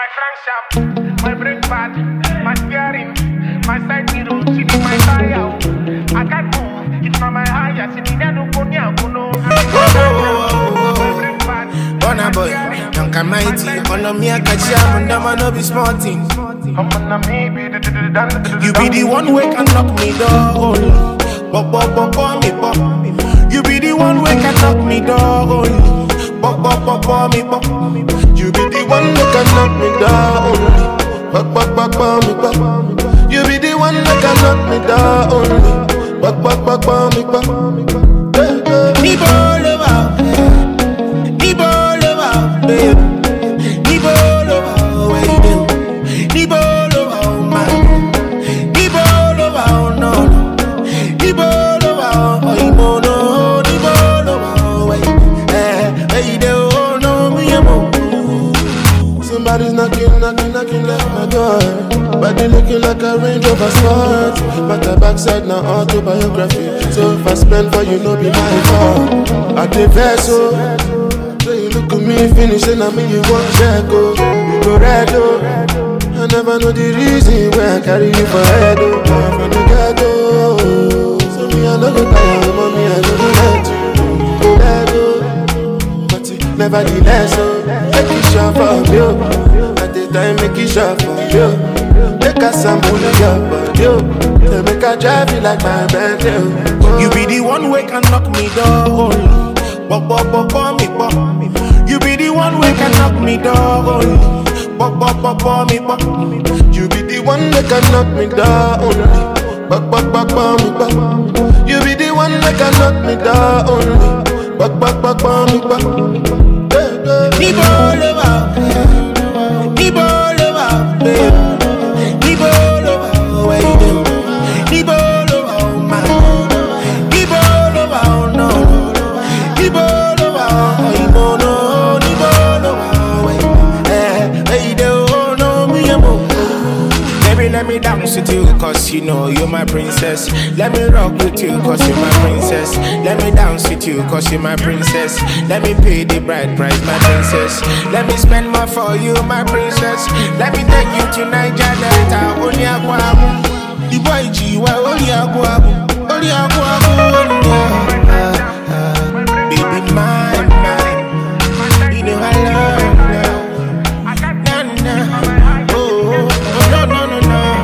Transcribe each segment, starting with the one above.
my crankshaft, my brake pad, my steering, my side mirror, she be my tire. I can't move, it's not my higher, she be no go near, go no. My brake pad, Bonner boy, young and mighty, on me I catch ya, and I'm no be small thing. You be the one way can knock me down. Pop me pop. You be the one way can knock me down. Pop me pop. You be the one that can knock me down. Pop me pop. You be the one that can knock me down. Pop me pop. Me ball over, me ball over, babe. Me ball over, wait, me ball over, man. Me ball over, no. Me ball over, oh, no. Me ball over, wait, hey, they all know me, somebody's knocking at my door. Body looking like a Range Rover Sport, but the backside now autobiography. So if I spend for you, no be my fault. I did vessel. So you look at me, finishing, I mean you want check, oh. You go red, oh. I never know the reason why I carry you for head, oh. From the get-go. So me, I know you tired, mommy, I know you let you go red, oh. But nevertheless, oh, make it sure for you. At the time, make it sure for you. Make a sample of your body, they make a drive you like my Bentley. You be the one way can knock me down. Pop me pop. You be the one way can knock me down. Pop me pop. You be the one that can knock me down. Pop me pop. You be the one that can knock me down. Pop me pop. Me ball over, me ball over, babe. Me ball over, wait, me ball over, man. Me ball over, no. Me ball over, oh, no. Me ball over, wait, hey, they all know me, Baby, let me dance with you, cause you know you're my princess. Let me rock with you, cause you're my princess. Let me dance with you, cause you're my princess. Let me pay the bride price, my princess. Let me spend more for you, my princess. Let me take you to Niger Delta, only a guabu. The boy G, why only a guabu? Only a guabu, baby, mine. You know I love you. Nah. Oh, no.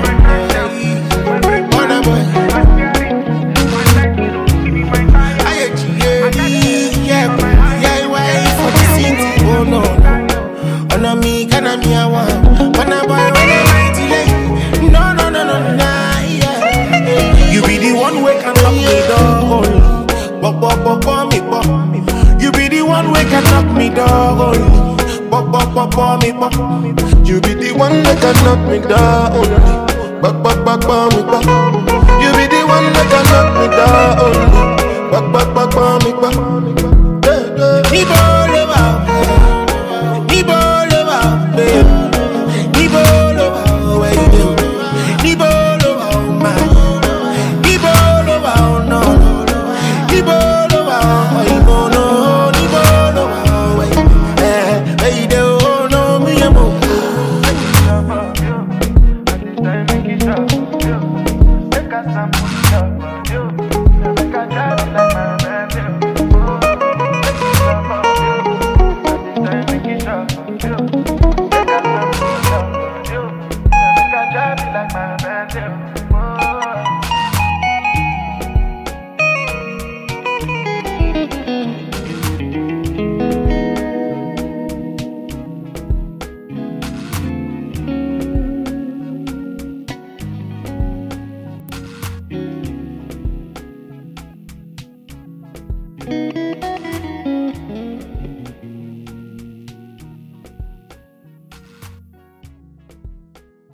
Bonner boy. For the city. Oh no. Oh no, me, can I be a one? Bonner boy, when I mighty late. No, yeah. You be the one way can knock me down. Pop me pop. You be the one way can knock me down. Pop me pop. You be the one that can knock me down. Pop me pop. You be the one that can knock me down. Pop me pop. Me ball over, me ball over, babe. Me ball over, wait, me ball over, man. Me ball over, no. Me ball over, oh, no. Me ball over, wait, hey, they all know me, Thank you.